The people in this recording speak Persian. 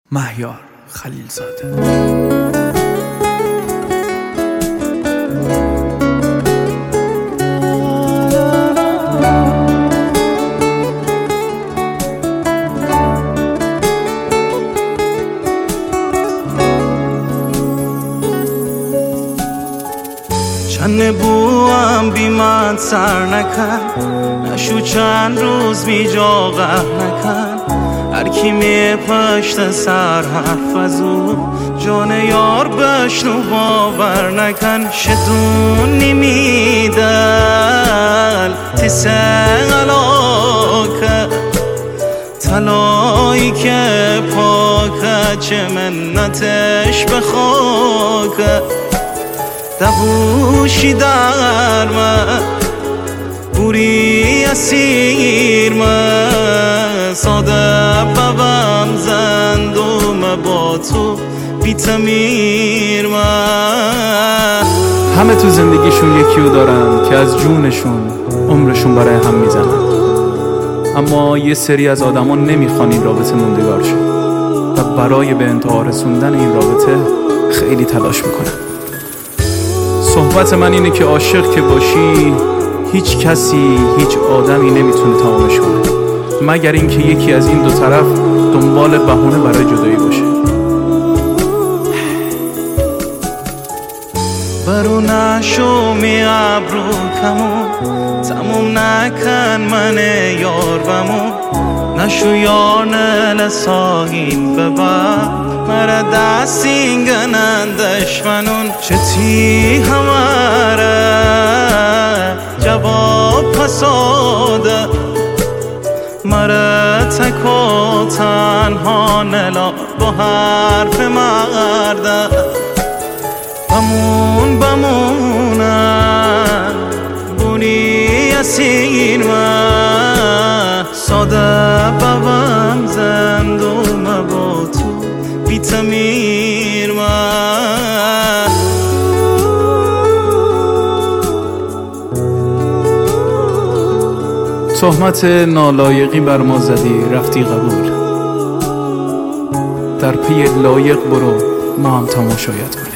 مهیار خلیلزاده. چند بوام بی من سر نکن، نشو چند روز بی جا غم نکن. هر کی می پشت سر حرف از او، جان یار بشنو باور نکن. شدونی میدل تسألوکه، طلایی که پاکه چه منتش به خاکه. دبوشی در من بوری اسیر من، ساده ببم زندوم با تو بی تمیر من. همه تو زندگیشون یکیو دارن که از جونشون عمرشون برای هم میزنن، اما یه سری از آدما نمیخوان این رابطه موندگار شه و برای به انتها رسوندن این رابطه خیلی تلاش میکنن. صحبت من اینه که عاشق که باشی، هیچ کسی هیچ آدمی نمیتونه تمامش کنه، مگر اینکه یکی از این دو طرف دنبال بهونه برای جدایی باشه. برو نشو می ابرو کمون، تموم نکن من یار بمون. نشو یار نل ساهین ببر، مرا دستین گنن دشمنون. چتی هماره جواب پساده، مرا تکو تنها نلا با حرف مرده. بمونم بونی اسیر من، ساده ببم زندوم با تو بی تمیر من. تهمت نالایقی بر ما زدی رفتی قبول، در پی لایق برو ما هم تماشایت کنیم.